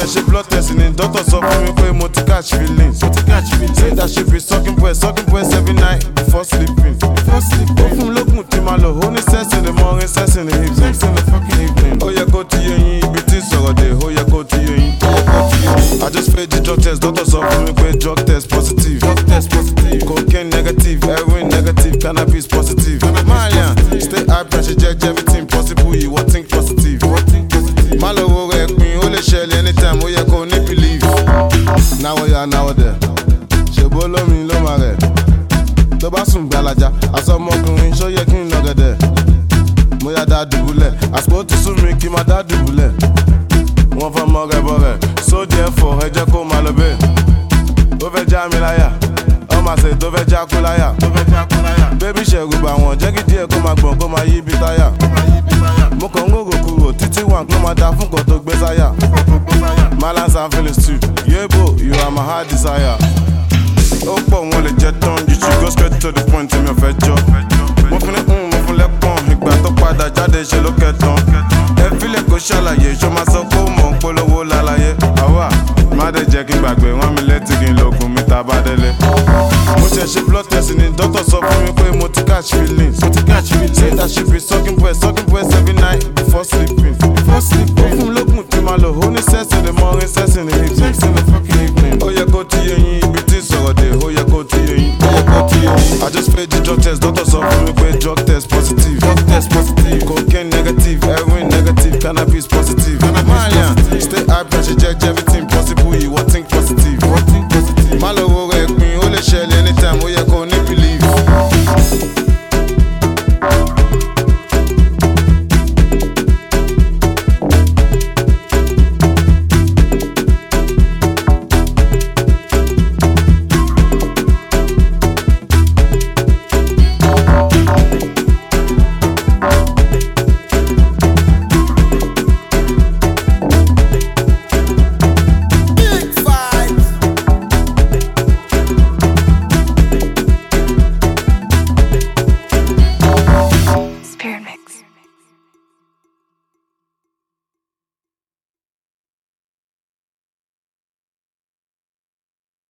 ṣe blood test ni doctor sọ fún mi pé mo ti catch feelings. Say that she be sucking breast every night before sleeping. Ó fún mi lókun tí ma lò, ó ní sex in the morning, sex in the evening. Ó yẹ kó ti yé yín, ibi tí sọ̀rọ̀ dé, ó yẹ kó ti yé yín. I just paid the drug test, doctor sọ fún mi pé drug test positive. Cocaine negative, heroin negative, cannabis positive. Marian, stay high pressure, check everything possible, you what think positive. Má lọ wo rẹ̀ pin, ó lè ṣẹlẹ̀ anytime, ó yẹ kó ní believe. Náwó ya náwó dẹ̀, ṣèbó lómi ló máa rẹ̀. Tó bá sùn gbalaja, aṣọ ọmọkùnrin ṣó yẹ kí n lọ gẹ̀dẹ̀. Mo yá dá dùbúlẹ̀, àsìkò ti sún mi kí n má dá dùbúlẹ̀. Wọ́n fọ́ mọ́ rẹ̀ bọ̀ rẹ̀, so therefore ẹ jẹ́ kó máa lọ bẹ́ẹ̀. Ó fẹ́ já mi láyà, ọmọ àṣẹ tó fẹ́ já kú láyà. Bébí ṣẹ̀rù bà wọ́n, jẹ́ kí díẹ̀ kó máa gbọ̀n kó máa yí bí táyà. Mo kàn ń rò kúrò títí wà kó máa da fún kan tó gbé sáyà. Malance and feelings too, yebo, you are my heart desire. Ó pọ̀ wọn lè jẹ tán, you should go straight to the point tí mi ò fẹ́ jọ. Mo fi ní mo fún lẹ́pọ̀n, ìgbà tó padà jáde ṣe ló kẹtàn. Ẹ fílẹ̀ kó ṣàlàyé, ṣó máa sọ pé ó mọ̀ ń polówó lálàyé. Àwa má dẹ̀ jẹ́ kí n gbàgbé, wọ́n mi létí kí n lògùn mi tá a bá délé. Mo ṣe blood test ni doctor sọ fún mi pé mo ti catch feelings. Say that she be sucking breast every night before sleeping. Ó fún mi lókun tí ma lò, ó ní sex in the morning, sex in the evening. Ó yẹ kó ti yé yín, ibi tí sọ̀rọ̀ dé, ó yẹ kó ti yé yín. I just paid the drug test, doctor sọ fún mi pé drug test positive. Cocaine negative, heroin negative, cannabis positive. Marian, stay high pressure, check everything.